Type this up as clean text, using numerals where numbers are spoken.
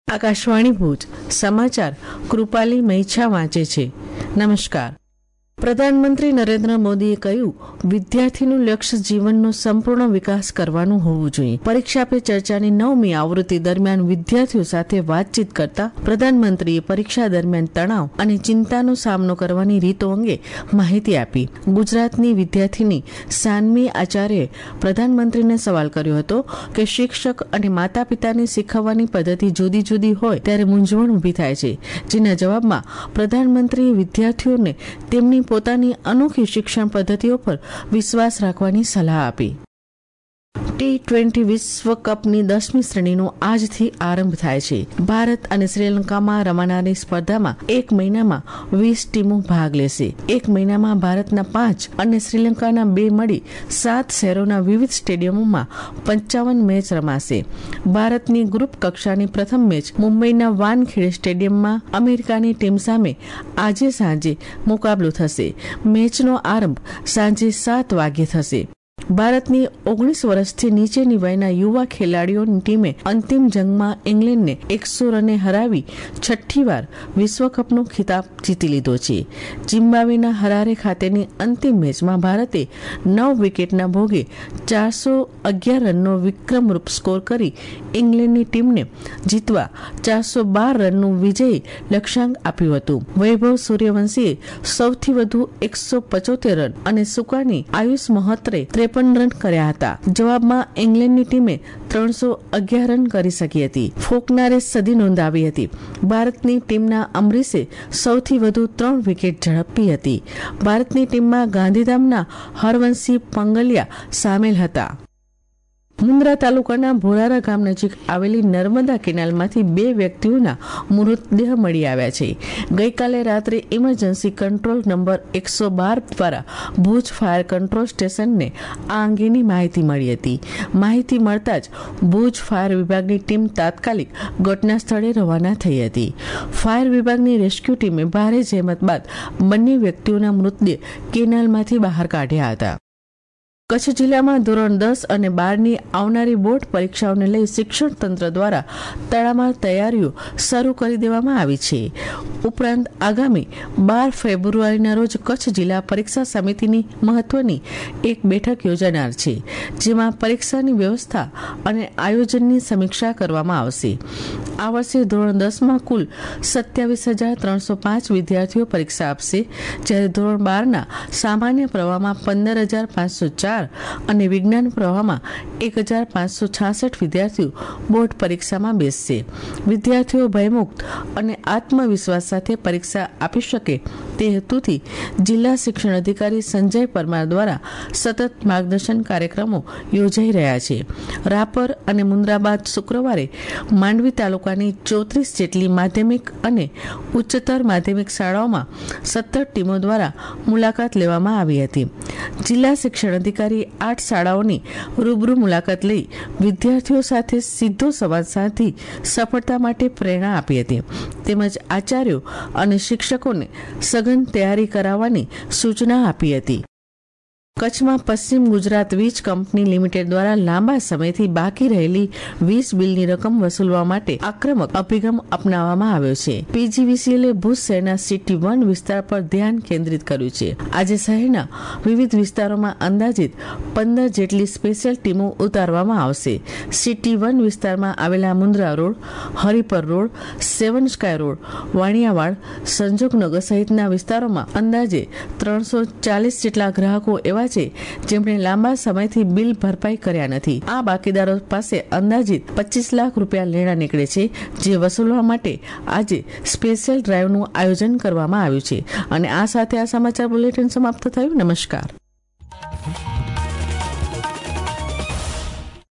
આકાશવાણી ભુજ સમાચાર કૃપાલી મૈછા વાંચે છે. નમસ્કાર. પ્રધાનમંત્રી નરેન્દ્ર મોદીએ કહ્યું, વિદ્યાર્થીનું લક્ષ્ય જીવનનો સંપૂર્ણ વિકાસ કરવાનું હોવું જોઈએ. પરીક્ષા પે ચર્ચાની 9મી આવૃત્તિ દરમિયાન વિદ્યાર્થીઓ સાથે વાતચીત કરતા પ્રધાનમંત્રીએ પરીક્ષા દરમિયાન તણાવ અને ચિંતાનો સામનો કરવાની રીતો અંગે માહિતી આપી. ગુજરાતની વિદ્યાર્થીની સાનવી આચાર્યએ પ્રધાનમંત્રીને સવાલ કર્યો હતો કે શિક્ષક અને માતા પિતાને શીખવવાની પદ્ધતિ જુદી જુદી હોય ત્યારે મૂંઝવણ ઊભી થાય છે, જેના જવાબમાં પ્રધાનમંત્રીએ વિદ્યાર્થીઓને તેમની પોતાની અનોખી શિક્ષણ પદ્ધતિઓ પર વિશ્વાસ રાખવાની સલાહ આપી. T20 વિશ્વકપની 10મી શ્રેણીનો આજથી આરંભ થાય છે. ભારત અને શ્રીલંકામાં રમાનારી સ્પર્ધામાં એક મહિનામાં 20 ટીમો ભાગ લેશે. એક મહિનામાં ભારતના 5 અને શ્રીલંકાના 2 મળી 7 શહેરોના વિવિધ સ્ટેડિયમોમાં 55 મેચ રમાશે. ભારતની ગ્રુપ કક્ષાની પ્રથમ મેચ મુંબઈના વાનખેડે સ્ટેડિયમમાં અમેરિકાની ટીમ સામે આજે સાંજે મુકાબલો થશે. મેચનો આરંભ સાંજે 7 વાગ્યે થશે. ભારતની 19 વર્ષથી નીચેની વયના યુવા ખેલાડીઓની ટીમે અંતિમ જંગમાં ઇંગ્લેન્ડને 100 રને હરાવી 6ઠ્ઠી વાર વિશ્વકપનો ખિતાબ જીતી લીધો છે. ઝિમ્બાબ્વેના હરારે ખાતેની અંતિમ મેચમાં ભારતે 9 વિકેટના ભોગે 411 રનનો વિક્રમરૂપ સ્કોર કરી ઇંગ્લેન્ડની ટીમને જીતવા 412 રનનું વિજયી લક્ષ્યાંક આપ્યું હતું. વૈભવ સૂર્યવંશીએ સૌથી વધુ 175 રન અને સુકાની આયુષ મહોત્રે 53 રન કર્યા હતા. જવાબમાં ઇંગ્લેન્ડની ટીમે 311 રન કરી શકી હતી. ફોકનારે સદી નોંધાવી હતી. ભારતની ટીમના અમરીશે સૌથી વધુ 3 વિકેટ ઝડપી હતી. ભારતની ટીમમાં ગાંધીધામના હરવંશી પંગલિયા સામેલ હતા. મુન્દ્રા તાલુકાના ભોરારા ગામ નજીક આવેલી નર્મદા કેનાલમાંથી 2 વ્યક્તિઓના મૃતદેહ મળી આવ્યા છે. ગઈકાલે રાત્રે ઇમરજન્સી કંટ્રોલ નંબર 112 દ્વારા ભુજ ફાયર કંટ્રોલ સ્ટેશનને આ અંગેની માહિતી મળી હતી. માહિતી મળતા જ ભુજ ફાયર વિભાગની ટીમ તાત્કાલિક ઘટના સ્થળે રવાના થઈ હતી. ફાયર વિભાગની રેસ્ક્યુ ટીમે ભારે જહેમત બાદ બંને વ્યક્તિઓના મૃતદેહ કેનાલમાંથી બહાર કાઢ્યા હતા. કચ્છ જિલ્લામાં ધોરણ 10 અને 12ની આવનારી બોર્ડ પરીક્ષાઓને લઈ શિક્ષણ તંત્ર દ્વારા તડામાર તૈયારીઓ શરૂ કરી દેવામાં આવી છે. ઉપરાંત આગામી 12 ફેબ્રુઆરીના રોજ કચ્છ જિલ્લા પરીક્ષા સમિતિની મહત્વની એક બેઠક યોજાનાર છે, જેમાં પરીક્ષાની વ્યવસ્થા અને આયોજનની સમીક્ષા કરવામાં આવશે. આ વર્ષે ધોરણ 10માં કુલ 27,305 વિદ્યાર્થીઓ પરીક્ષા આપશે, જ્યારે ધોરણ 12ના સામાન્ય પ્રવાહમાં 15,504 અને વિજ્ઞાન પ્રવાહમાં 1,566 વિદ્યાર્થીઓ બોર્ડ પરીક્ષામાં બેસશે. વિદ્યાર્થીઓ ભયમુક્ત અને આત્મવિશ્વાસ સાથે પરીક્ષા આપી શકે તે હેતુથી જિલ્લા શિક્ષણ અધિકારી સંજય પરમાર દ્વારા સતત માર્ગદર્શન કાર્યક્રમો યોજાઈ રહ્યા છે. રાપર અને મુન્દ્રા બાદ શુક્રવારે માંડવી તાલુકાની 34 જેટલી માધ્યમિક અને ઉચ્ચતર માધ્યમિક શાળાઓમાં 17 ટીમો દ્વારા મુલાકાત લેવામાં આવી હતી. જિલ્લા શિક્ષણ અધિકારી 8 શાળાઓની રૂબરૂ મુલાકાત લઈ વિદ્યાર્થીઓ સાથે સીધો સંવાદ સાધી સફળતા માટે પ્રેરણા આપી હતી, તેમજ આચાર્યો અને શિક્ષકોને સઘન તૈયારી કરાવવાની સૂચના આપી હતી. કચ્છમાં પશ્ચિમ ગુજરાત વીજ કંપની લિમિટેડ દ્વારા લાંબા સમયથી બાકી રહેલી વીજ બિલની રકમ વસૂલવા માટે આક્રમક અભિગમ અપનાવવામાં આવ્યો છે. પીજીવીસીએલે ભુજ શહેરના સિટી 1 વિસ્તાર પર ધ્યાન કેન્દ્રિત કર્યું છે. આજે શહેરના વિવિધ વિસ્તારોમાં અંદાજિત 15 જેટલી સ્પેશિયલ ટીમો ઉતારવામાં આવશે. સિટી 1 વિસ્તારમાં આવેલા Mundra road, Haripar road, 7 sky road, Vaniyawad, Sanjognagar સહિતના વિસ્તારોમાં અંદાજે 340 જેટલા ગ્રાહકો એવા છે જેમણે લાંબા સમયથી બિલ ભરપાઈ કર્યા નથી. આ બાકીદારો પાસે અંદાજિત 25 લાખ રૂપિયા લેણા નીકળે છે, જે વસૂલવા માટે આજે સ્પેશિયલ ડ્રાઈવનું આયોજન કરવામાં આવ્યું છે. અને આ સાથે આ સમાચાર બુલેટિન સમાપ્ત થયું. નમસ્કાર.